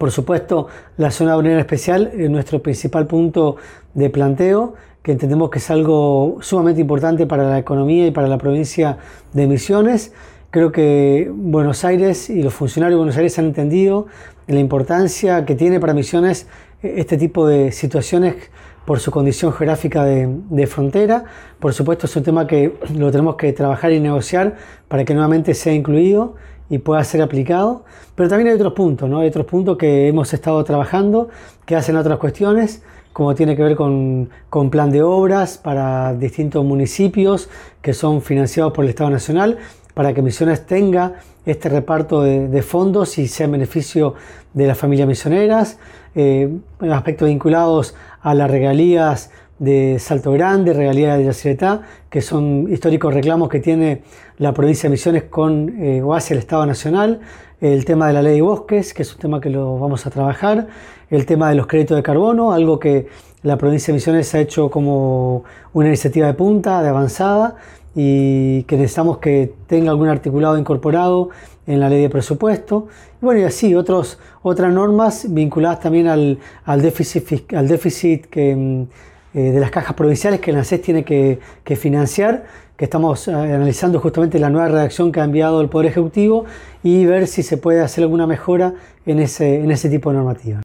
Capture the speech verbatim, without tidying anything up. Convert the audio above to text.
Por supuesto, la zona obrera especial es nuestro principal punto de planteo, que entendemos que es algo sumamente importante para la economía y para la provincia de Misiones. Creo que Buenos Aires y los funcionarios de Buenos Aires han entendido la importancia que tiene para Misiones este tipo de situaciones por su condición geográfica de, de frontera. Por supuesto, es un tema que lo tenemos que trabajar y negociar para que nuevamente sea incluido y pueda ser aplicado. Pero también hay otros puntos, ¿no? Hay otros puntos que hemos estado trabajando, que hacen otras cuestiones, como tiene que ver con, con plan de obras para distintos municipios que son financiados por el Estado Nacional, para que Misiones tenga este reparto de, de fondos y sea en beneficio de las familias misioneras, eh, aspectos vinculados a las regalías de Salto Grande, regalías de Yacyretá, que son históricos reclamos que tiene la provincia de Misiones con eh, o hacia el Estado Nacional, el tema de la ley de bosques, que es un tema que lo vamos a trabajar, el tema de los créditos de carbono, algo que la provincia de Misiones ha hecho como una iniciativa de punta, de avanzada, y que necesitamos que tenga algún articulado incorporado en la ley de presupuesto. Y bueno, y así otros, otras normas vinculadas también al, al déficit, al déficit que, eh, de las cajas provinciales que el ANSES tiene que, que financiar, que estamos eh, analizando justamente la nueva redacción que ha enviado el Poder Ejecutivo y ver si se puede hacer alguna mejora en ese, en ese tipo de normativa.